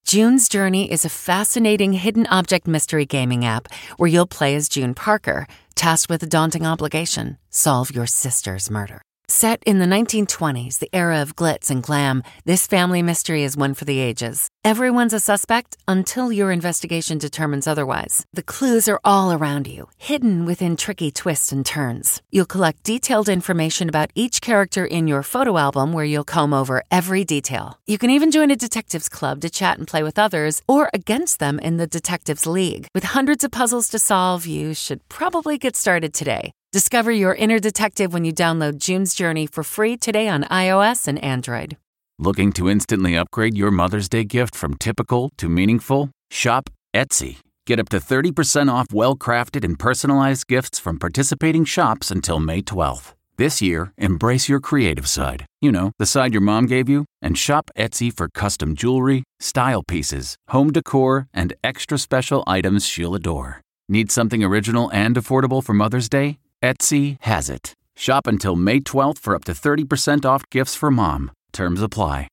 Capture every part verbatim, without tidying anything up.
June's Journey is a fascinating hidden object mystery gaming app where you'll play as June Parker, tasked with a daunting obligation: solve your sister's murder. Set in the nineteen twenties, the era of glitz and glam, this family mystery is one for the ages. Everyone's a suspect until your investigation determines otherwise. The clues are all around you, hidden within tricky twists and turns. You'll collect detailed information about each character in your photo album where you'll comb over every detail. You can even join a detectives club to chat and play with others or against them in the Detectives League. With hundreds of puzzles to solve, you should probably get started today. Discover your inner detective when you download June's Journey for free today on iOS and Android. Looking to instantly upgrade your Mother's Day gift from typical to meaningful? Shop Etsy. Get up to thirty percent off well-crafted and personalized gifts from participating shops until May twelfth. This year, embrace your creative side. You know, the side your mom gave you. And shop Etsy for custom jewelry, style pieces, home decor, and extra special items she'll adore. Need something original and affordable for Mother's Day? Etsy has it. Shop until May twelfth for up to thirty percent off gifts for mom. Terms apply.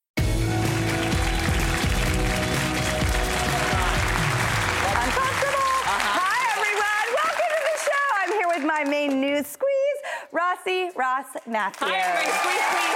Hi, everyone. Welcome to the show. I'm here with my main news squeeze, Rossi Ross Matthews. Hi, everybody. Squeeze, squeeze.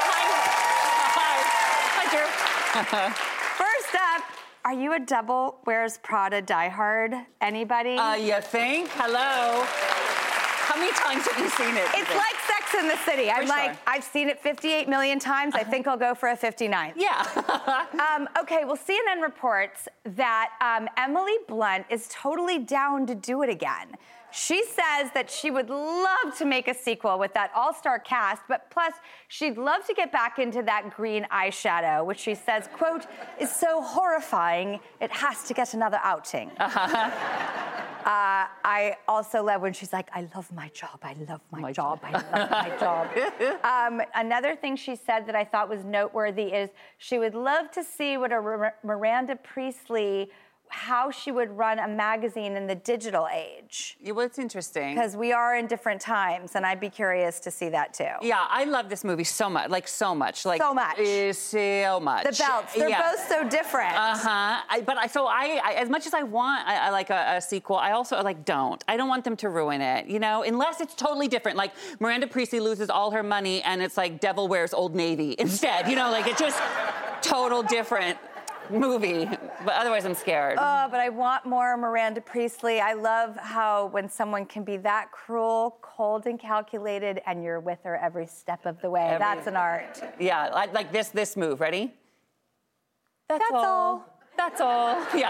Hi. Hi. Hi, Drew. First up, are you a double Wears Prada diehard? Anybody? Uh, you think? Hello? How many times have you seen it? It's like Sex in the City. I'm For like, sure. I've seen it fifty-eight million times. I think I'll go for a fifty-ninth. Yeah. um, okay, well, C N N reports that um, Emily Blunt is totally down to do it again. She says that she would love to make a sequel with that all-star cast, but plus she'd love to get back into that green eyeshadow, which she says, quote, is so horrifying, it has to get another outing. Uh-huh. Uh, I also love when she's like, I love my job, I love my, my job, job, I love my job. Um, another thing she said that I thought was noteworthy is she would love to see what a R- Miranda Priestley, how she would run a magazine in the digital age. Yeah, well, it's interesting. Because we are in different times, and I'd be curious to see that too. Yeah, I love this movie so much, like so much. Like, so much. Uh, so much. The belts, they're yeah. both so different. Uh-huh. I, but I, so I, I, as much as I want, I, I like a, a sequel, I also like don't. I don't want them to ruin it, you know, unless it's totally different. Like Miranda Priestley loses all her money and it's like Devil Wears Old Navy instead, you know, like it's just total different movie, but otherwise I'm scared. Oh, but I want more Miranda Priestley. I love how when someone can be that cruel, cold, and calculated, and you're with her every step of the way. Every, That's an art. Yeah, like, like this this move. Ready? That's, That's all. all. That's all. Yeah.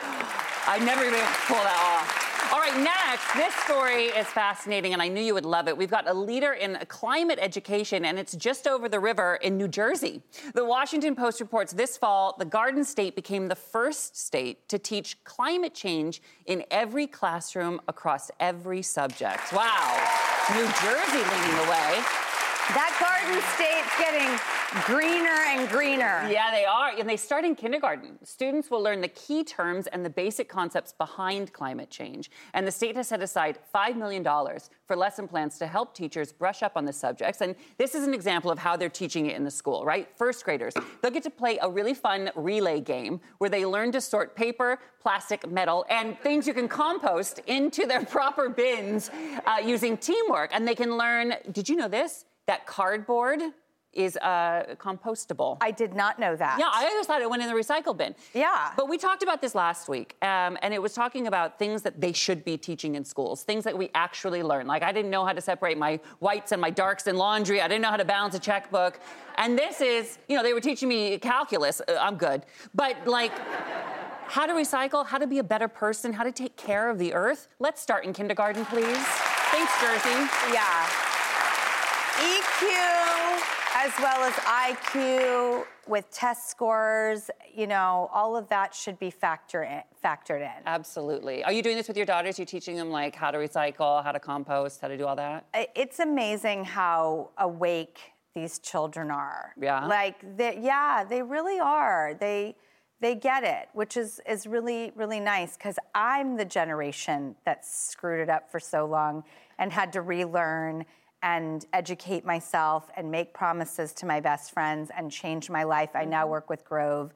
I never even pull that off. All right, next, this story is fascinating, and I knew you would love it. We've got a leader in climate education, and it's just over the river in New Jersey. The Washington Post reports this fall, the Garden State became the first state to teach climate change in every classroom across every subject. Wow. New Jersey leading the way. That Garden State's getting greener and greener. Yeah, they are. And they start in kindergarten. Students will learn the key terms and the basic concepts behind climate change. And the state has set aside five million dollars for lesson plans to help teachers brush up on the subjects. And this is an example of how they're teaching it in the school, right? First graders, they'll get to play a really fun relay game where they learn to sort paper, plastic, metal, and things you can compost into their proper bins uh, using teamwork. And they can learn, did you know this? That cardboard is uh, compostable. I did not know that. Yeah, I always thought it went in the recycle bin. Yeah. But we talked about this last week, um, and it was talking about things that they should be teaching in schools, things that we actually learn. Like, I didn't know how to separate my whites and my darks in laundry. I didn't know how to balance a checkbook. And this is, you know, they were teaching me calculus. Uh, I'm good. But, like, how to recycle, how to be a better person, how to take care of the earth. Let's start in kindergarten, please. Thanks, Jersey. Yeah. E Q as well as I Q with test scores, you know, all of that should be factor in, factored in. Absolutely. Are you doing this with your daughters? You're teaching them, like, how to recycle, how to compost, how to do all that? It's amazing how awake these children are. Yeah? Like, they, yeah, they really are. They they get it, which is, is really, really nice, because I'm the generation that screwed it up for so long and had to relearn and educate myself and make promises to my best friends and change my life. I now work with Grove.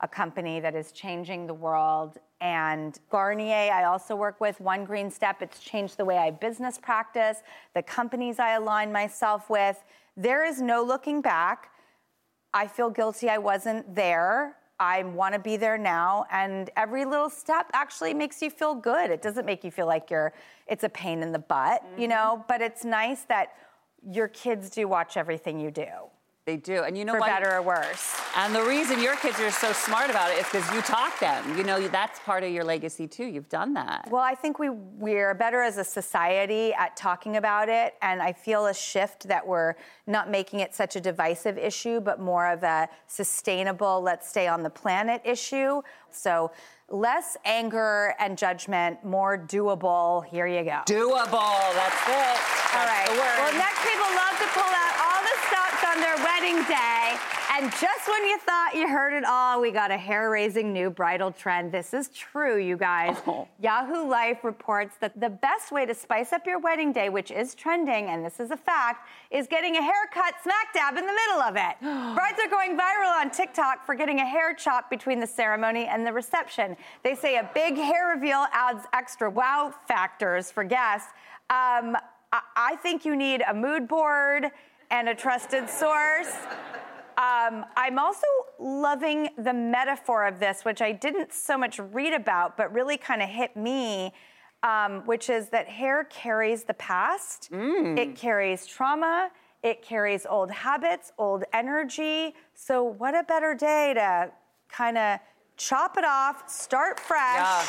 a company that is changing the world. And Garnier, I also work with, One Green Step. It's changed the way I business practice, the companies I align myself with. There is no looking back. I feel guilty I wasn't there. I want to be there now. And every little step actually makes you feel good. It doesn't make you feel like you're, it's a pain in the butt, mm-hmm. you know, but it's nice that your kids do watch everything you do. They do. And you know For what? better or worse. And the reason your kids are so smart about it is because you taught them. You know, that's part of your legacy, too. You've done that. Well, I think we, we're better as a society at talking about it. And I feel a shift that we're not making it such a divisive issue, but more of a sustainable, let's stay on the planet issue. So less anger and judgment, more doable. Here you go. Doable. That's it. That's all right. The word. Well, next people love to pull out all the stops on their wedding day. And just when you thought you heard it all, we got a hair-raising new bridal trend. This is true, you guys. Oh. Yahoo Life reports that the best way to spice up your wedding day, which is trending, and this is a fact, is getting a haircut smack dab in the middle of it. Brides are going viral on TikTok for getting a hair chop between the ceremony and the reception. They say a big hair reveal adds extra wow factors for guests. Um, I, I think you need a mood board and a trusted source. Um, I'm also loving the metaphor of this, which I didn't so much read about, but really kind of hit me, um, which is that hair carries the past. Mm. It carries trauma. It carries old habits, old energy. So what a better day to kind of chop it off, start fresh, yeah.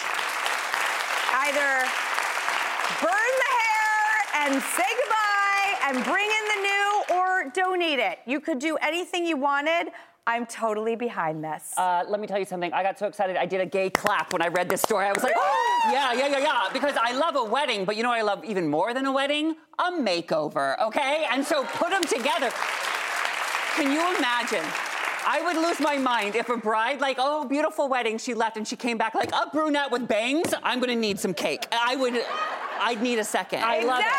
Either burn the hair and say goodbye and bring in the new, or donate it. You could do anything you wanted. I'm totally behind this. Uh, let me tell you something. I got so excited. I did a gay clap when I read this story. I was like, oh, yeah, yeah, yeah, yeah. Because I love a wedding, but you know what I love even more than a wedding? A makeover, okay? And so put them together. Can you imagine? I would lose my mind if a bride, like, oh, beautiful wedding, she left and she came back like, a brunette with bangs, I'm gonna need some cake. I would, I'd need a second. I exactly. love it.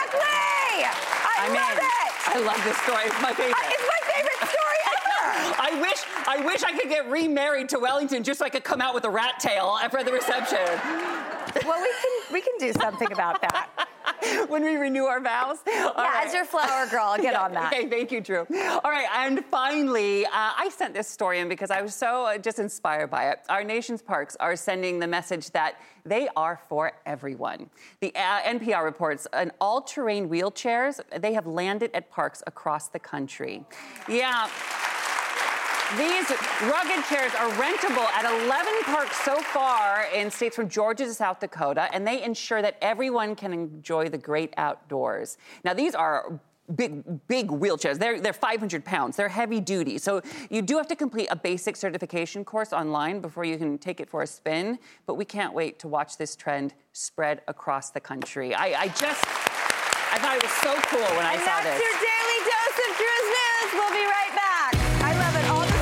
I I'm love in. it. I love this story. It's my favorite. Uh, it's my favorite story ever. I wish, I wish I could get remarried to Wellington just so I could come out with a rat tail after the reception. Well, we can, we can do something about that. When we renew our vows. Yeah, right. As your flower girl, I'll get yeah, on that. Okay, thank you, Drew. All right, and finally, uh, I sent this story in because I was so uh, just inspired by it. Our nation's parks are sending the message that they are for everyone. The uh, N P R reports an all-terrain wheelchairs, they have landed at parks across the country. Yeah. These rugged chairs are rentable at eleven parks so far in states from Georgia to South Dakota, and they ensure that everyone can enjoy the great outdoors. Now, these are big, big wheelchairs. They're, they're five hundred pounds. They're heavy duty. So you do have to complete a basic certification course online before you can take it for a spin. But we can't wait to watch this trend spread across the country. I, I just, I thought it was so cool when I and saw that's this. Your daily dose of Drew's News. We'll be right back. I love it. All the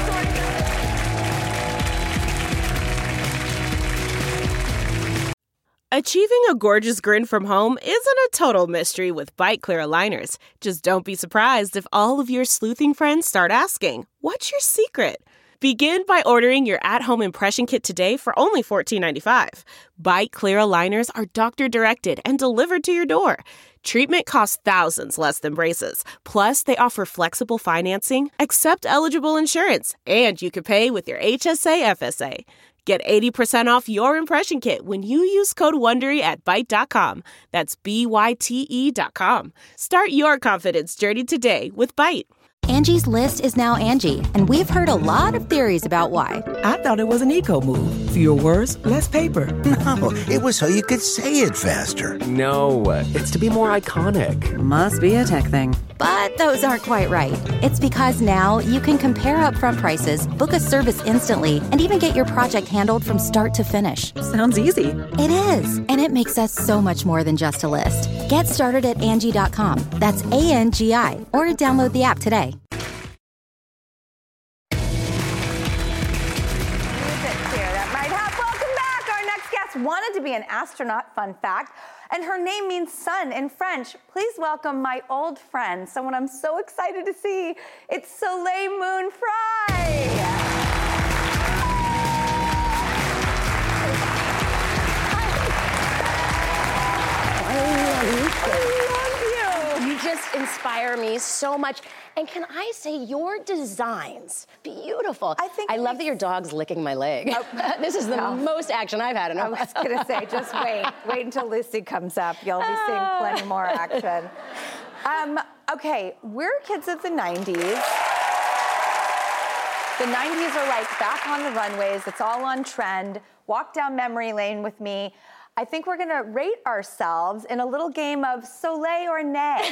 Achieving a gorgeous grin from home isn't a total mystery with Byte Clear aligners. Just don't be surprised if all of your sleuthing friends start asking, what's your secret? Begin by ordering your at-home impression kit today for only fourteen ninety-five. Byte Clear aligners are doctor-directed and delivered to your door. Treatment costs thousands less than braces. Plus, they offer flexible financing, accept eligible insurance, and you can pay with your H S A F S A. Get eighty percent off your impression kit when you use code WONDERY at Byte dot com. That's B Y T E dot com. Start your confidence journey today with Byte. Angie's List is now Angie, and we've heard a lot of theories about why. I thought it was an eco move. Fewer words, less paper. No, it was so you could say it faster. No, it's to be more iconic. Must be a tech thing. But those aren't quite right. It's because now you can compare upfront prices, book a service instantly, and even get your project handled from start to finish. Sounds easy. It is, and it makes us so much more than just a list. Get started at Angie dot com. That's A N G I, or download the app today. Wanted to be an astronaut, fun fact, and her name means sun in French. Please welcome my old friend, someone I'm so excited to see. It's Soleil Moon Frye. inspire me so much. And can I say, your designs, beautiful. I think I love that your dog's licking my leg. Oh, this is the no. most action I've had in a while. I was gonna say, just wait. Wait until Lucy comes up. You'll be seeing plenty more action. Um, okay, we're kids of the nineties. The nineties are like back on the runways. It's all on trend. Walk down memory lane with me. I think we're gonna rate ourselves in a little game of Soleil or Nay.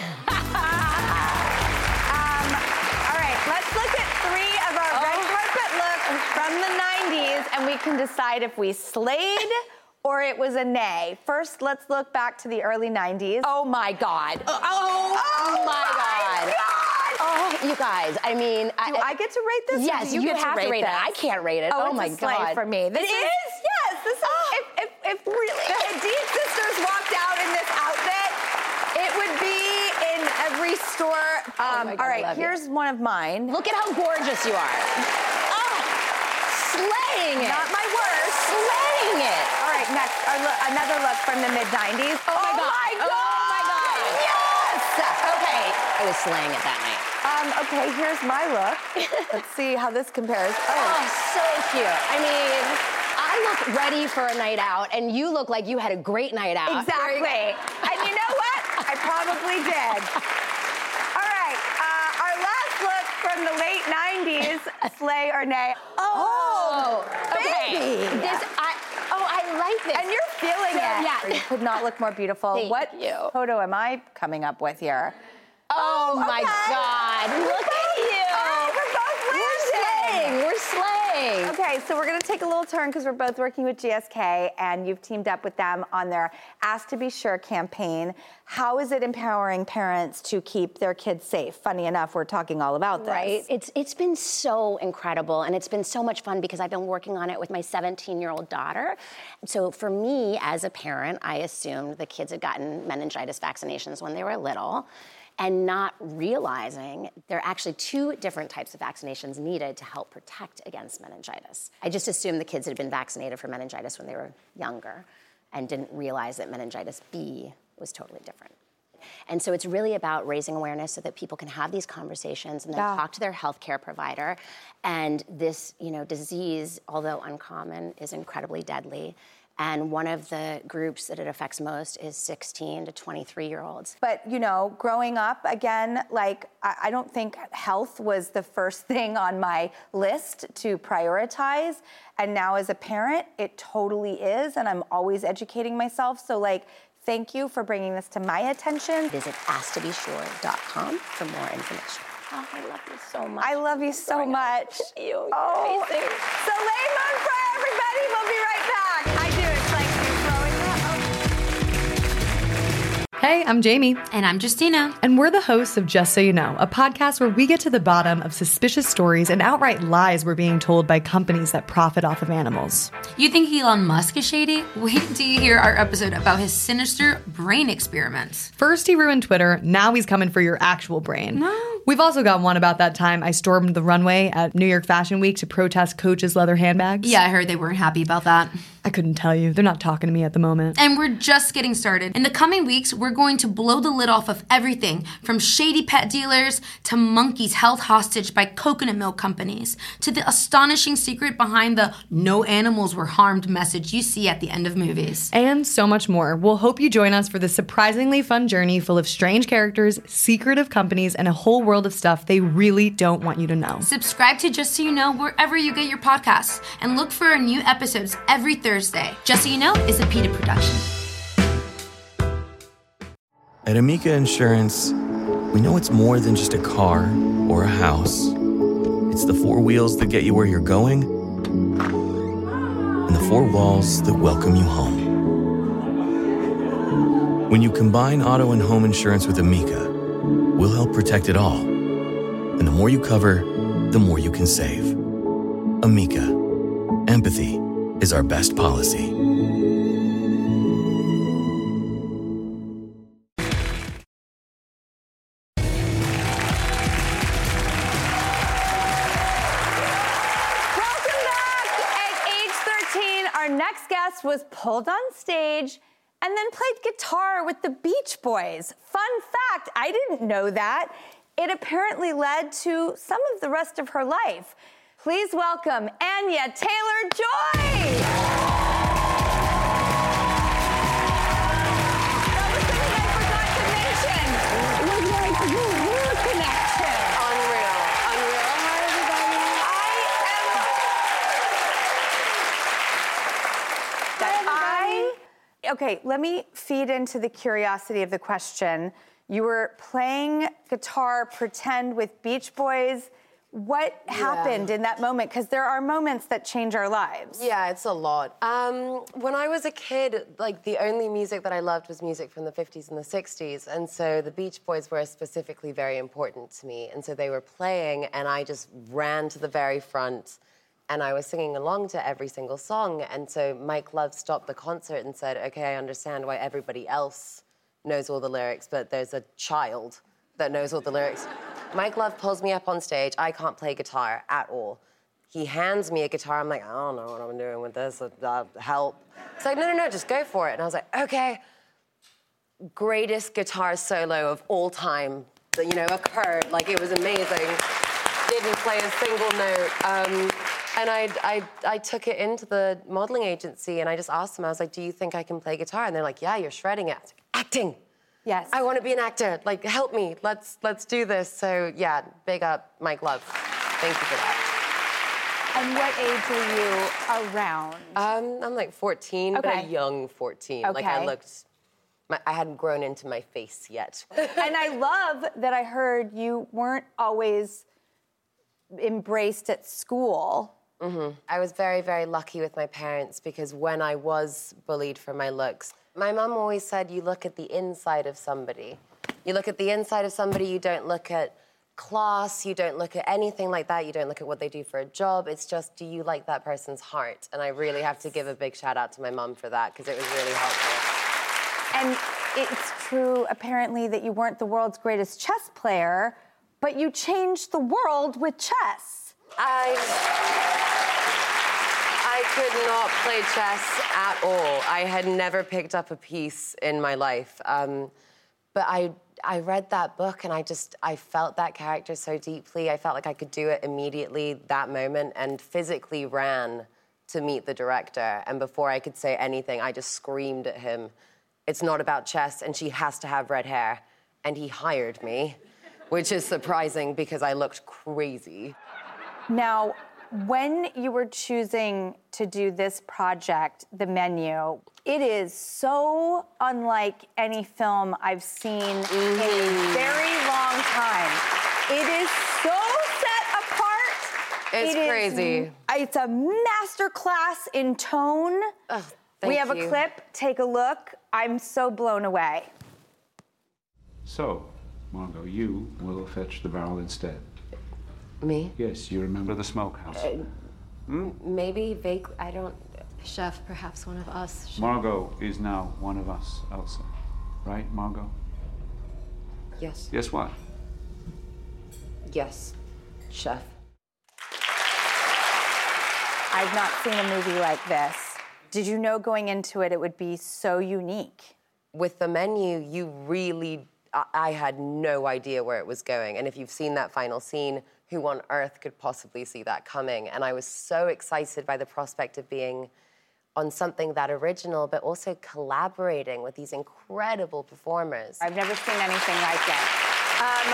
um, all right, let's look at three of our oh. red carpet looks from the nineties, and we can decide if we slayed or it was a nay. First, let's look back to the early nineties. Oh my God. Oh, oh, oh my, my God. God. Oh, you guys, I mean. Do I, I get to rate this? Yes, you, you get have to rate, to rate this? it. I can't rate it. Oh, Oh, it's my a slay God. for me. This it is, is? Yes, this is, oh. if, if, if really the Hadid sisters walked out in this outfit, it would be in every store. Um, oh my God, all right, here's you. one of mine. Look at how gorgeous you are. Oh, slaying it. Not my worst. Slaying it. All right, next, our lo- another look from the mid nineties. Oh, my God. My God. Oh my God. Yes. Okay, I was slaying it that night. Um, okay, here's my look. Let's see how this compares. Oh. oh, so cute. I mean, I look ready for a night out, and you look like you had a great night out. Exactly. And you know what? I probably did. All right, uh, our last look from the late nineties, slay or nay. Oh, oh okay. Baby. This, I, oh, I like this. And you're feeling so, it. Yeah. You could not look more beautiful. Thank what you. photo am I coming up with here? Oh, oh my okay. God. Look we're at you. All right, we're both landing. We're slaying. We're slaying. Okay, so we're going to take a little turn because we're both working with G S K, and you've teamed up with them on their Ask to Be Sure campaign. How is it empowering parents to keep their kids safe? Funny enough, we're talking all about this. Right. It's It's been so incredible, and it's been so much fun because I've been working on it with my seventeen-year-old daughter. So for me, as a parent, I assumed the kids had gotten meningitis vaccinations when they were little, and not realizing there are actually two different types of vaccinations needed to help protect against meningitis. I just assumed the kids had been vaccinated for meningitis when they were younger and didn't realize that meningitis B was totally different. And so it's really about raising awareness so that people can have these conversations and then yeah. talk to their healthcare provider. And this, you know, disease, although uncommon, is incredibly deadly. And one of the groups that it affects most is sixteen to twenty-three-year-olds. But, you know, growing up, again, like, I, I don't think health was the first thing on my list to prioritize. And now as a parent, it totally is. And I'm always educating myself. So, like, thank you for bringing this to my attention. Visit ask to be sure dot com for more information. Oh, I love you so much. I love you so much. You. You're oh, amazing. Soleil Moon for everybody. We'll be right back. I do. It's like you're growing up. Hey, I'm Jamie. And I'm Justina. And we're the hosts of Just So You Know, a podcast where we get to the bottom of suspicious stories and outright lies we're being told by companies that profit off of animals. You think Elon Musk is shady? Wait till you hear our episode about his sinister brain experiments. First he ruined Twitter, now he's coming for your actual brain. No. We've also got one about that time I stormed the runway at New York Fashion Week to protest Coach's leather handbags. Yeah, I heard they weren't happy about that. I couldn't tell you. They're not talking to me at the moment. And we're just getting started. In the coming weeks, we're going to blow the lid off of everything from shady pet dealers to monkeys held hostage by coconut milk companies to the astonishing secret behind the no animals were harmed message you see at the end of movies. And so much more. We'll hope you join us for this surprisingly fun journey full of strange characters, secretive companies, and a whole world of stuff they really don't want you to know. Subscribe to Just So You Know wherever you get your podcasts and look for our new episodes every Thursday. Just So You Know is a PETA production. At Amica Insurance, we know it's more than just a car or a house. It's the four wheels that get you where you're going and the four walls that welcome you home. When you combine auto and home insurance with Amica, we'll help protect it all. And the more you cover, the more you can save. Amica. Empathy is our best policy. Welcome back. At age thirteen, our next guest was pulled on stage and then played guitar with the Beach Boys. Fun fact, I didn't know that. It apparently led to some of the rest of her life. Please welcome Anya Taylor-Joy. Okay, let me feed into the curiosity of the question. You were playing guitar pretend with Beach Boys. What Yeah. happened in that moment? Because there are moments that change our lives. Yeah, it's a lot. Um, when I was a kid, like, the only music that I loved was music from the fifties and the sixties, and so the Beach Boys were specifically very important to me, and so they were playing, and I just ran to the very front, and I was singing along to every single song, and so Mike Love stopped the concert and said, okay, I understand why everybody else knows all the lyrics, but there's a child that knows all the lyrics. Mike Love pulls me up on stage. I can't play guitar at all. He hands me a guitar. I'm like, I don't know what I'm doing with this. Uh, help. He's like, no, no, no, just go for it. And I was like, okay. Greatest guitar solo of all time that, you know, occurred. Like, it was amazing. Didn't play a single note. Um, and I, I, I took it into the modeling agency, and I just asked them, I was like, do you think I can play guitar? And they're like, yeah, you're shredding it. I was like, acting. Yes. I want to be an actor. Like, help me. Let's let's do this. So, yeah, big up Mike Love. Thank you for that. And what age are you around? Um, I'm like fourteen, but Okay. a young fourteen. Like, I Okay. looked... My, I hadn't grown into my face yet. And I love that I heard you weren't always embraced at school. Mm-hmm. I was very, very lucky with my parents because when I was bullied for my looks, my mum always said, you look at the inside of somebody. You look at the inside of somebody, you don't look at class, you don't look at anything like that, you don't look at what they do for a job, it's just, do you like that person's heart? And I really have to give a big shout out to my mum for that, because it was really helpful. And it's true, apparently, that you weren't the world's greatest chess player, but you changed the world with chess. I... I could not play chess at all. I had never picked up a piece in my life. Um, but I, I read that book and I just, I felt that character so deeply. I felt like I could do it immediately that moment and physically ran to meet the director. And before I could say anything, I just screamed at him, it's not about chess and she has to have red hair. And he hired me, which is surprising because I looked crazy. Now, when you were choosing to do this project, The Menu, it is so unlike any film I've seen mm-hmm. in a very long time. It is so set apart. It's it crazy. Is, it's a master class in tone. Oh, thank we have you. a clip. Take a look. I'm so blown away. So, Margot, you will fetch the barrel instead. Me? Yes, you remember the smokehouse. Uh, hmm? Maybe, vaguely, I don't... Chef, perhaps one of us. Chef. Margot is now one of us, Elsa. Right, Margot? Yes. Yes, what? Yes, chef. I've not seen a movie like this. Did you know going into it, it would be so unique? With The Menu, you really... I, I had no idea where it was going. And if you've seen that final scene, who on earth could possibly see that coming? And I was so excited by the prospect of being on something that original, but also collaborating with these incredible performers. I've never seen anything like it. Um,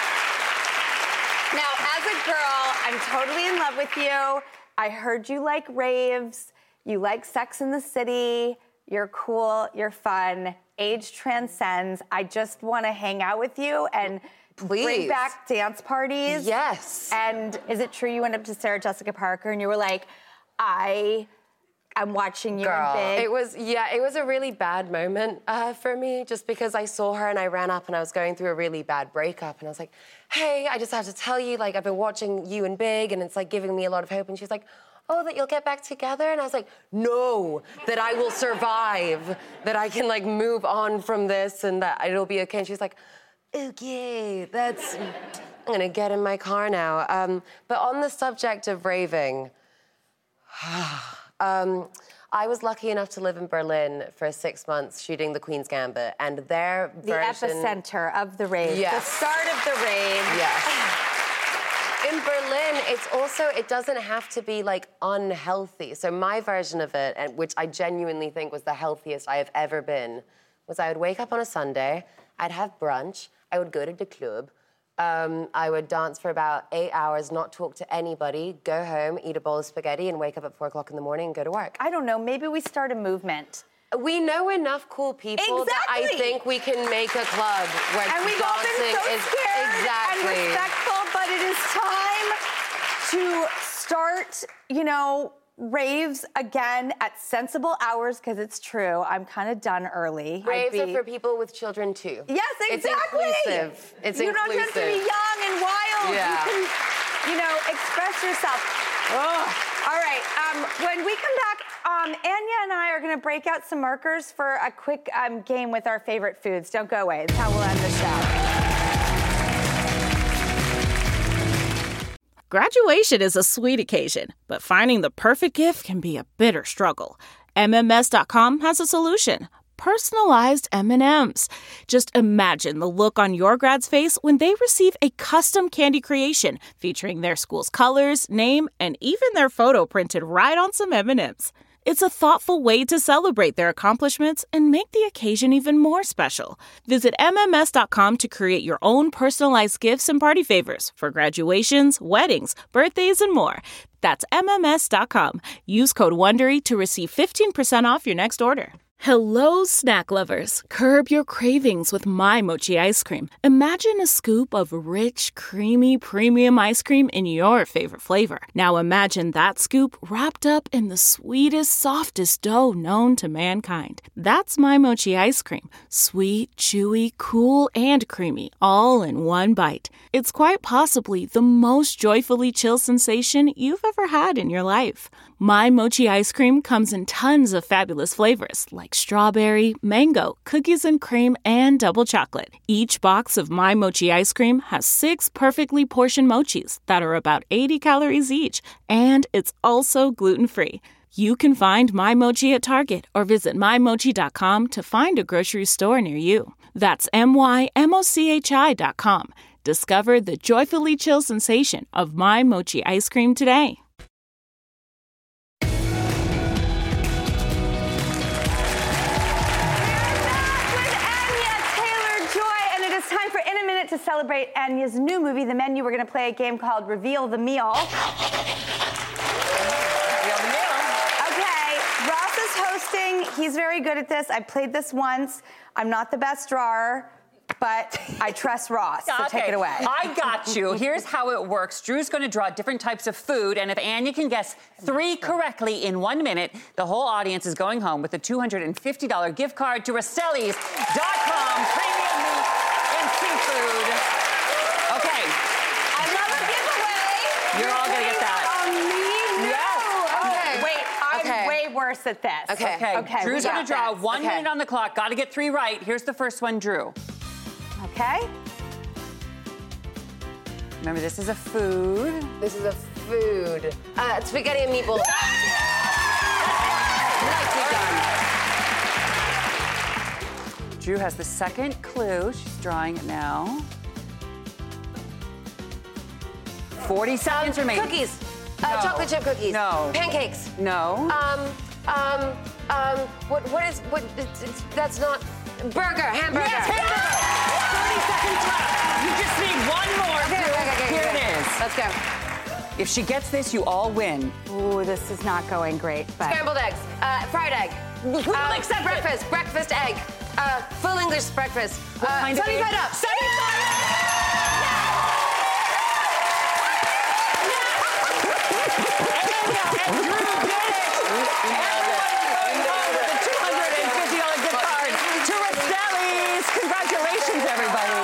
now, as a girl, I'm totally in love with you. I heard you like raves, you like Sex and the City, you're cool, you're fun, age transcends. I just want to hang out with you and Please. Bring back dance parties. Yes. And is it true you went up to Sarah Jessica Parker and you were like, I am watching you Girl, in Big? it was, yeah, it was a really bad moment uh, for me just because I saw her and I ran up and I was going through a really bad breakup and I was like, hey, I just have to tell you, like, I've been watching you in Big and it's, like, giving me a lot of hope. And she was like, oh, that you'll get back together? And I was like, no, that I will survive, that I can, like, move on from this and that it'll be okay. And she was like, okay, that's... I'm gonna get in my car now. Um, but on the subject of raving, um, I was lucky enough to live in Berlin for six months shooting The Queen's Gambit, and their the version... epicenter of the rave. Yes. The start of the rave. Yes. In Berlin, it's also, it doesn't have to be, like, unhealthy. So my version of it, and which I genuinely think was the healthiest I have ever been, was I would wake up on a Sunday, I'd have brunch, I would go to the club, um, I would dance for about eight hours, not talk to anybody, go home, eat a bowl of spaghetti, and wake up at four o'clock in the morning and go to work. I don't know, maybe we start a movement. We know enough cool people exactly. that I think we can make a club where and we've all been so is scared exactly. and respectful, but it is time to start, you know, raves again at sensible hours, because it's true. I'm kind of done early. Raves be... are for people with children too. Yes, exactly. It's inclusive. It's you inclusive. don't have to be young and wild. Yeah. You can, you know, express yourself. Ugh. All right. Um, when we come back, um, Anya and I are going to break out some markers for a quick um, game with our favorite foods. Don't go away. That's how we'll end the show. Graduation is a sweet occasion, but finding the perfect gift can be a bitter struggle. M M S dot com has a solution. Personalized M and M's. Just imagine the look on your grad's face when they receive a custom candy creation featuring their school's colors, name, and even their photo printed right on some M and M's. It's a thoughtful way to celebrate their accomplishments and make the occasion even more special. Visit M M S dot com to create your own personalized gifts and party favors for graduations, weddings, birthdays, and more. That's M M S dot com. Use code WONDERY to receive fifteen percent off your next order. Hello, snack lovers. Curb your cravings with My Mochi ice cream. Imagine a scoop of rich, creamy, premium ice cream in your favorite flavor. Now imagine that scoop wrapped up in the sweetest, softest dough known to mankind. That's My Mochi ice cream. Sweet, chewy, cool, and creamy, all in one bite. It's quite possibly the most joyfully chill sensation you've ever had in your life. My Mochi ice cream comes in tons of fabulous flavors like strawberry, mango, cookies and cream, and double chocolate. Each box of My Mochi ice cream has six perfectly portioned mochis that are about eighty calories each, and it's also gluten-free. You can find My Mochi at Target or visit my mochi dot com to find a grocery store near you. That's M Y M O C H I dot com. Discover the joyfully chill sensation of My Mochi ice cream today. Time for In a Minute to celebrate Anya's new movie, The Menu. We're going to play a game called Reveal the Meal. Reveal the Meal. Okay, Ross is hosting. He's very good at this. I played this once. I'm not the best drawer, but I trust Ross, so okay. take it away. I got you. Here's how it works. Drew's going to draw different types of food, and if Anya can guess three correctly in one minute, the whole audience is going home with a two hundred fifty dollars gift card to Rastellis dot com premium meat and seafood. Okay. I love a giveaway. You're all going to get that. On me? No. Yes. Okay. Wait, I'm Okay. way worse at this. Okay. Okay. Okay, Drew's we going got to draw this. one Okay. minute on the clock. Got to get three right. Here's the first one, Drew. Okay. Remember, this is a food. This is a food. Uh, spaghetti and meatballs. Nicely done. Drew has the second clue. She's drawing it now. forty seconds remaining. Cookies. Uh, No. chocolate chip cookies. No. Pancakes. No. Um, um, um, what, what is, what, it's, it's, that's not, burger, hamburger. Yes, hamburger. thirty seconds left. You just need one more. Okay, Drew. okay, okay, Here okay. it is. Let's go. If she gets this, you all win. Ooh, this is not going great, but... Scrambled eggs, uh, fried egg. We will Um, accept it. breakfast, breakfast egg. Uh, full English breakfast. What uh, kind of sunny egg? side up. Sunny side And Drew did it! Everyone going home with a two hundred fifty dollars gift card to Rastellis. Congratulations, everybody.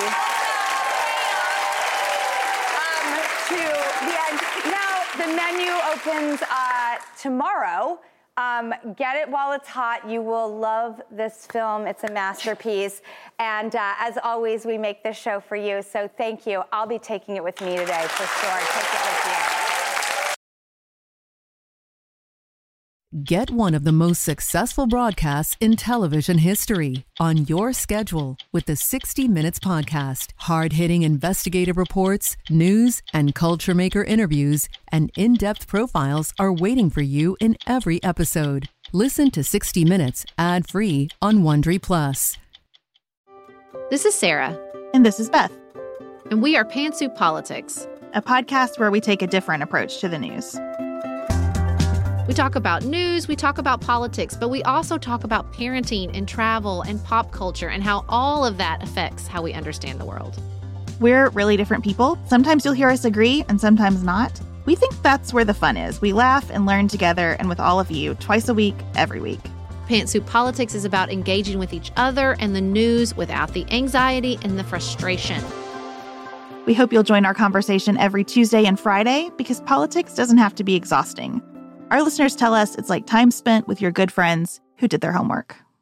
Um, to the end. Now, the menu opens uh, tomorrow. Um, get it while it's hot. You will love this film. It's a masterpiece. And uh, as always, we make this show for you. So thank you. I'll be taking it with me today for sure. Take it with you. Get one of the most successful broadcasts in television history on your schedule with the sixty minutes Podcast. Hard-hitting investigative reports, news, and culture maker interviews, and in-depth profiles are waiting for you in every episode. Listen to sixty minutes ad-free on Wondery Plus. This is Sarah. And this is Beth. And we are Pantsuit Politics, a podcast where we take a different approach to the news. We talk about news, we talk about politics, but we also talk about parenting and travel and pop culture and how all of that affects how we understand the world. We're really different people. Sometimes you'll hear us agree and sometimes not. We think that's where the fun is. We laugh and learn together and with all of you twice a week, every week. Pantsuit Politics is about engaging with each other and the news without the anxiety and the frustration. We hope you'll join our conversation every Tuesday and Friday because politics doesn't have to be exhausting. Our listeners tell us it's like time spent with your good friends who did their homework.